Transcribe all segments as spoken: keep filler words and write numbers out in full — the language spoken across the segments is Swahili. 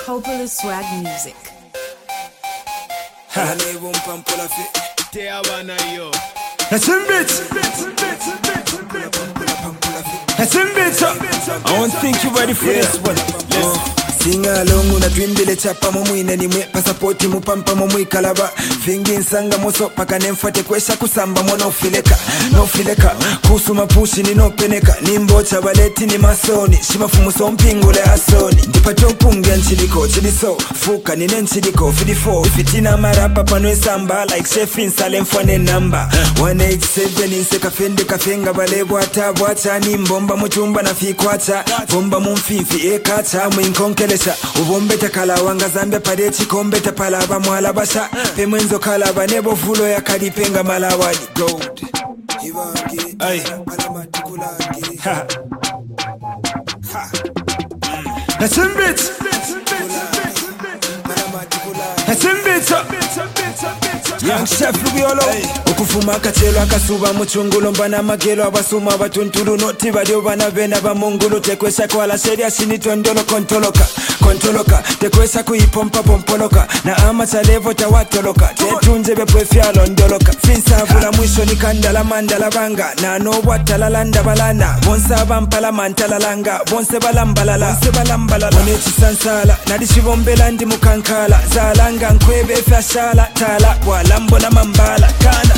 Coppola Swag Music. Ha. That's in bits. That's in bits. I don't think you're ready for yeah. this one. Listen. Singa along na twimbile chapa mumwine nimwe pasapoti mupampa mumwi kalaba fingi nsanga muso paka nemfate kwesha kusamba mwana ufileka no fileka kusuma pushi ni no peneka nimbocha baleti ni masoni shimafumu so mpingule asoni ndipacho mpungi nchiliko chiliso fuka ni nenchiliko fidifo fitina marapa panwe samba like chef insale mfwane namba one eight seven inseka fende kafenga balebo atabwa chani mbomba muchumba na fikwacha bomba mumfifi ekacha mwinkonke ubombeta kalawanga zambe pade chikombe palaba mwala basha pemwenzo kalaba nebo fulo ya kadipenga malawadi gold ay ha ha that's in bits that's in bits young chef Rubiolo okufuma akachelo akasuba muchungulo mbana magelo abasuma abatuntulu noti badio bana bena bamungulu tekwesa kwala sheria sinitondolo kontoloka kontoloka tekwesa kuipompa pompoloka na ama chalevo tawatoloka tetunze bepwefya londoloka finsa vula mwisho ni kandala mandala banga na no watalalanda balana bonsa bampala mantalalanga bonse balambalala bonse balambalala onechi sansala nadishibombela ndi mukankala zalanga nkwebe fashala tala walambo na mambala kana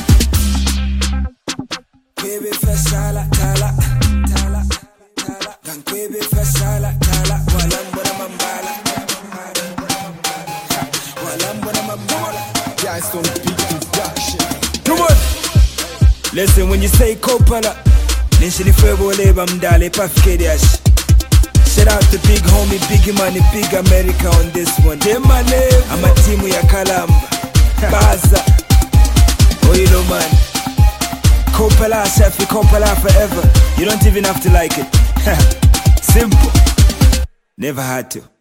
kwebe fashala tala tala tala gankwebe fashala tala walambo na mambala walambo na mambala guys don't beat this that shit. Come on, listen when you say Coppola nishini fwebo leba mdale pafkediash. Shout out to big homie, big money, big America on this one. Dema level, I'm a team ya Kalamba Baza Oilo man Coppola, chef, Coppola forever. You don't even have to like it. Simple. Never had to.